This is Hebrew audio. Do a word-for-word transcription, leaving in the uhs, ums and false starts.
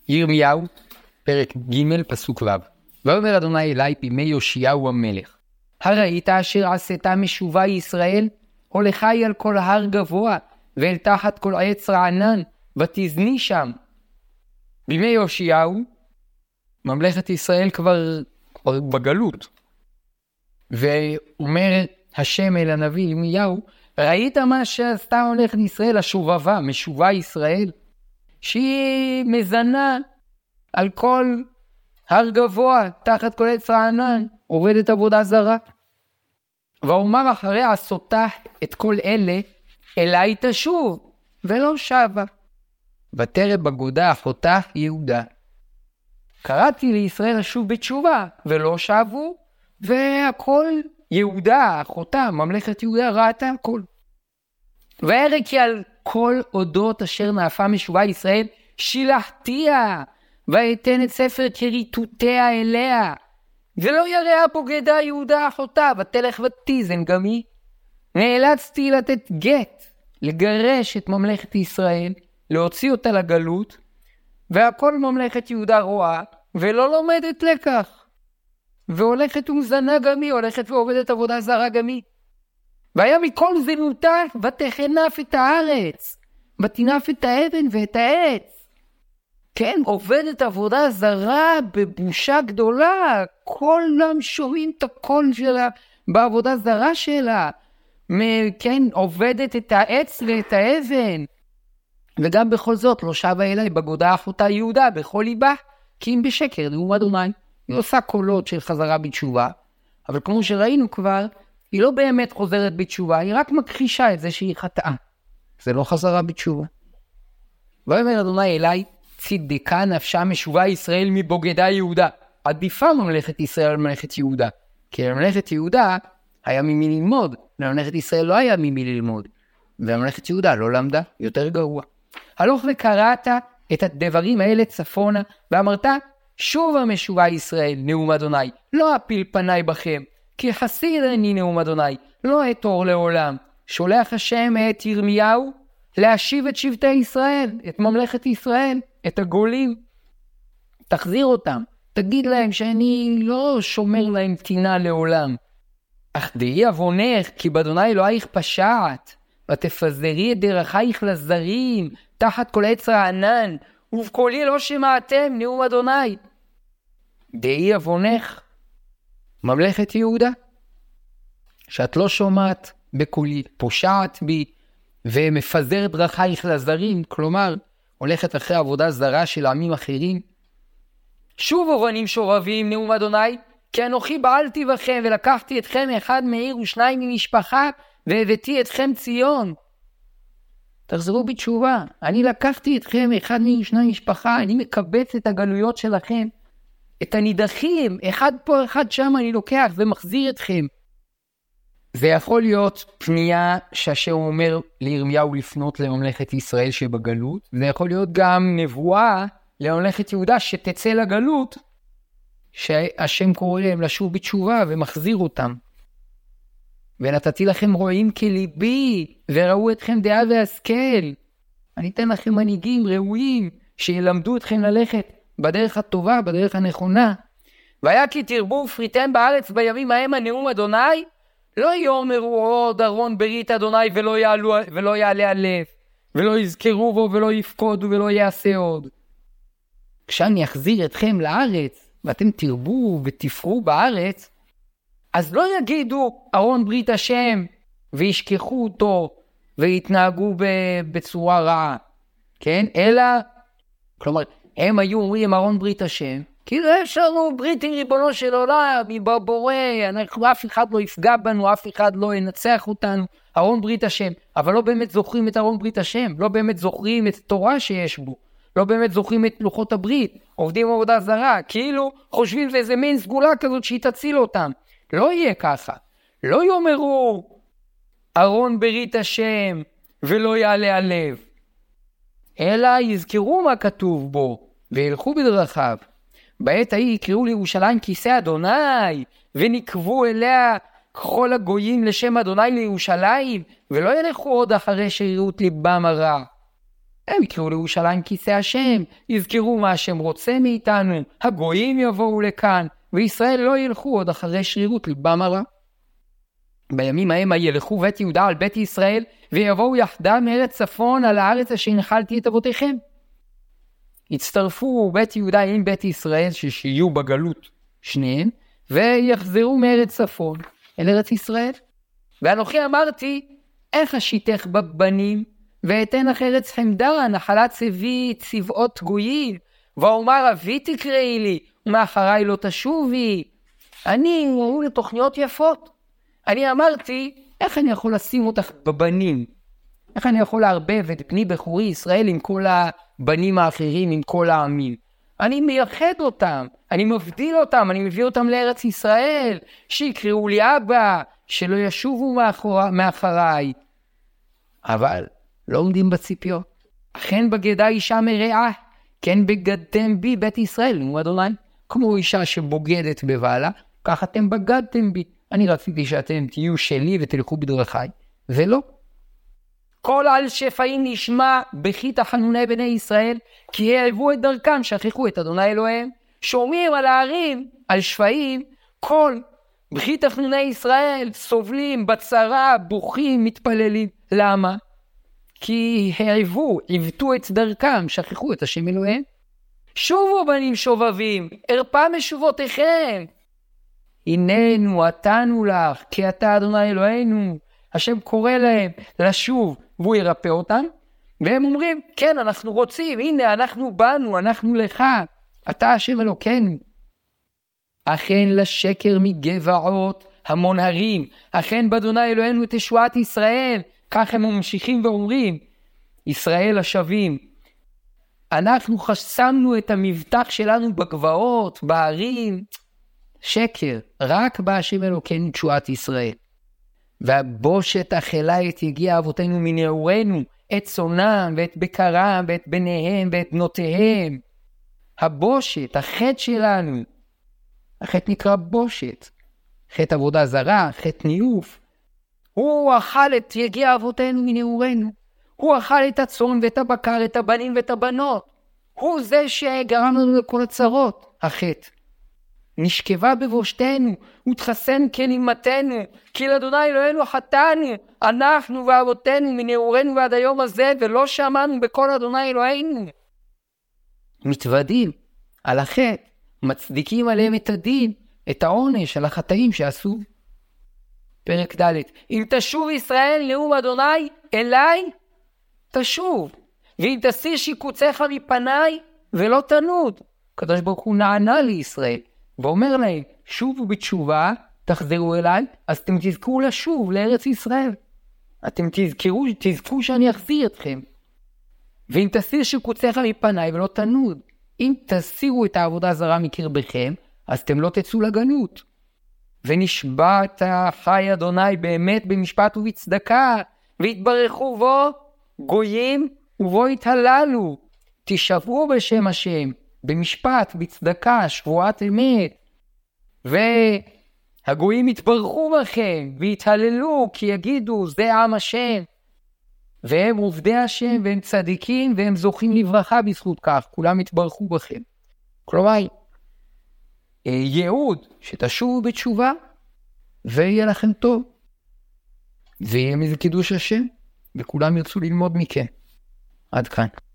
ירמיהו, פרק ג' פסוק ו'. ואומר אדוני אלי בימי יאשיהו המלך, הראית אשר עשתה משובה ישראל, הולכה היא על כל הר גבוה, ואל תחת כל עץ רענן, ותזני שם. בימי יאשיהו, ממלכת ישראל כבר, כבר בגלות. ואומר השם אל הנביא ירמיהו, ראית מה שעשתה ממלכת ישראל, השובבה, משובה ישראל, שהיא מזנה על כל הר גבוה, תחת כל עץ רענן, עובדת עבודה זרה. ואומר אחרי עשותה את כל אלה, אליי תשוב, ולא שבה. ותרא בגודה אחותה יהודה. קראתי לישראל לשוב בתשובה, ולא שבו, והכל יהודה, אחותה, ממלכת יהודה, ראתה הכל. וירא כי על כל אודות אשר נאפה משובה ישראל, שילחתיה, ויתן את ספר כריתותיה אליה. ולא יראה בוגדה יהודה אחותה, ותלך ותיזן גם היא. נאלצתי לתת גט, לגרש את ממלכת ישראל, להוציא אותה לגלות, והכל ממלכת יהודה רואה, ולא לומדת לקח. והולכת ומזנה גם היא, הולכת ועובדת עבודה זרה גם היא. והיה מכל זנותה, ותחנף את הארץ, ותנף את האבן ואת העץ. כן, עובדת עבודה זרה בבושה גדולה, כולם שומעים את הקול שלה בעבודה זרה שלה. כן, עובדת את העץ ואת האבן. וגם בכל זאת לא שבה אליי בגודה אחותה יהודה בכל ליבה, כי אם בשקר נאום אדוני. היא עושה קולות של חזרה בתשובה, אבל כמו שראינו כבר, היא לא באמת חוזרת בתשובה, היא רק מכחישה את זה שהיא חטאה. זה לא חזרה בתשובה. ואומר אדוני אליי, צדקה נפשה משובה ישראל מבוגדה יהודה. עדיפה ממלכת ישראל על ממלכת יהודה. כי לממלכת יהודה היה ממי ללמוד, לממלכת ישראל לא היה ממי ללמוד. וממלכת יהודה לא למדה, יותר גרוע. הלוך וקראת את הדברים האלה צפונה, ואמרת, שוב המשובה ישראל, נאום אדוני, לא אפיל פניי בכם, כי חסיד אני נאום אדוני, לא אתור לעולם. שולח השם את ירמיהו להשיב את שבטי ישראל, את ממלכת ישראל, את הגולים. תחזיר אותם, תגיד להם שאני לא שומר להם תינה לעולם. אך דהי עוונך, כי באדוני אלוהיך פשעת, ותפזרי את דרכייך לזרים, תחת כל עץ רענן, ובקולי לא שמעתם, נאום אדוני. דהי עוונך, ממלכת יהודה, שאת לא שומעת בקולי, פושעת בי, ומפזרת דרכייך לזרים, כלומר, הולכת אחרי עבודה זרה של עמים אחרים. שובו בנים שורבים, נאום אדוני, כי אנוכי בעלתי בכם, ולקחתי אתכם אחד מעיר ושניים ממשפחה, והבאתי אתכם ציון. תחזרו בתשובה, אני לקחתי אתכם אחד מעיר ושניים משפחה, אני מקבץ את הגלויות שלכם, את הנידחים, אחד פה אחד שם אני לוקח ומחזיר אתכם. זה יכול להיות פנייה שהשם אומר לירמיהו לפנות לממלכת ישראל שבגלות, זה יכול להיות גם נבואה לממלכת יהודה שתצא לגלות, שהשם קורא להם לשוב בתשובה ומחזיר אותם. ונתתי לכם רועים כליבי, וראו אתכם דעה והשכל. אני אתן לכם מנהיגים ראויים, שילמדו אתכם ללכת בדרך הטובה, בדרך הנכונה. והיה כי תרבו ופריתם בארץ בימים ההם הנאום אדוני, לא יאמרו עוד ארון ברית אדוני ולא, יעלו, ולא יעלה הלב, ולא יזכרו בו ולא יפקודו ולא יעשה עוד. כשאני אחזיר אתכם לארץ, ואתם תרבו ותפרו בארץ, אז לא יגידו ארון ברית השם, וישכחו אותו, ויתנהגו בצורה רעה. כן? אלא, כלומר, הם היו אומרים ארון ברית השם, כאילו יש לנו ברית עם ריבונו של עולם, מבורא, אנחנו אף אחד לא יפגע בנו, אף אחד לא ינצח אותנו, ארון ברית השם, אבל לא באמת זוכרים את ארון ברית השם, לא באמת זוכרים את התורה שיש בו, לא באמת זוכרים את לוחות הברית, עובדים עבודה זרה, כאילו חושבים שזה מין סגולה כזאת שהיא תציל אותם. לא יהיה ככה. לא יאמרו ארון ברית השם ולא יעלה הלב, אלא יזכרו מה כתוב בו וילכו בדרכיו. בעת ההיא יקראו לירושלים כיסא אדוני, ונקבו אליה ככל הגויים לשם אדוני לירושלים, ולא ילכו עוד אחרי שיראו את ליבם הרע. הם יקראו לירושלים כיסא השם, יזכרו מה השם רוצה מאיתנו, הגויים יבואו לכאן, וישראל לא ילכו עוד אחרי שרירות ליבם הרע. בימים ההם ילכו בית יהודה על בית ישראל, ויבואו יחדם מארץ צפון על הארץ אשר נחלתי את אבותיכם. יצטרפו בית יהודה עם בית ישראל שיהיו בגלות שניהם, ויחזרו מארץ צפון אל ארץ ישראל. ואנוכי אמרתי, איך אשיתך בבנים, ואתן לך ארץ חמדה, נחלת צבי צבאות גויים, ואומר אבי תקראי לי, ומאחריי לא תשובי. אני, אמרו לתוכניות יפות. אני אמרתי, איך אני יכול לשים אותך בבנים? איך אני יכול להרבב את בני בחורי ישראל עם כל הבנים האחרים, עם כל העמים? אני מייחד אותם, אני מבדיל אותם, אני מביא אותם לארץ ישראל, שיקראו לי אבא, שלא ישובו מאחור, מאחריי. אבל לא עומדים בציפיות. אכן בגדה אישה מרעה, כן בגדתם בי בית ישראל, נו אדוני. כמו אישה שבוגדת בבעלה, כך אתם בגדתם בי. אני רציתי שאתם תהיו שלי ותלכו בדרכיי, ולא. כל על שפעים נשמע בכי תחנוני בני ישראל, כי העבו את דרכם, שכחו את אדוני אלוהיהם. שומעים על הערים, על שפעים, כל בכי תחנוני ישראל סובלים בצרה, בוכים, מתפללים. למה? כי העבו, עיוותו את דרכם, שכחו את השם אלוהיהם. שובו בנים שובבים, הרפה משובותיכם. הננו, עתנו לך, כי אתה אדוני אלוהינו. השם קורא להם לשוב, והוא ירפא אותם. והם אומרים, כן, אנחנו רוצים, הנה, אנחנו באנו, אנחנו לך. אתה השם אלוקינו. אכן לשקר מגבעות המון הרים, אכן באדוני אלוהינו את ישועת ישראל. כך הם ממשיכים ואומרים, ישראל השבים. אנחנו חסמנו את המבטח שלנו בגבעות, בהרים. שקר, רק בהשם אלוקינו תשועת ישראל. והבושת אכלה את יגיע אבותינו מנעורינו, את צונם ואת בקרם ואת בניהם ואת בנותיהם. הבושת, החטא שלנו, החטא נקרא בושת, חטא עבודה זרה, חטא ניאוף. הוא אכל את יגיע אבותינו מנעורינו, הוא אכל את הצאן ואת הבקר, את הבנים ואת הבנות. הוא זה שגרם לנו לכל הצרות, החטא. נשכבה בבושתנו, ותחסן כנימתנו, כי לאדוני אלוהינו חטאנו, אנחנו ואבותינו מנעורינו ועד היום הזה, ולא שמענו בקול אדוני אלוהינו. מתוודים על החטא, מצדיקים עליהם את הדין, את העונש על החטאים שעשו. פרק ד' אם תשוב ישראל נאום אדוני אליי, תשוב, ואם תסיר שיקוציך מפניי ולא תנוד. הקדוש ברוך הוא נענה לישראל ואומר להם, שובו בתשובה, תחזרו אליי, אז אתם תזכו לשוב לארץ ישראל. אתם תזכרו, תזכו שאני אחזיר אתכם. ואם תסיר שיקוציך מפניי ולא תנוד, אם תסירו את העבודה זרה מקרבכם, אז אתם לא תצאו לגלות. ונשבעת חי אדוני באמת במשפט ובצדקה, והתברכו בו גויים ובו התהללו. תשבעו בשם השם, במשפט, בצדקה, שבועת אמת. והגויים יתברכו בכם והתהללו, כי יגידו זה עם השם. והם עובדי השם והם צדיקים והם זוכים לברכה בזכות כך, כולם יתברכו בכם. כלומר, ייעוד שתשובו בתשובה ויהיה לכם טוב ויהיה מזה קידוש השם וכולם ירצו ללמוד מכם. עד כאן.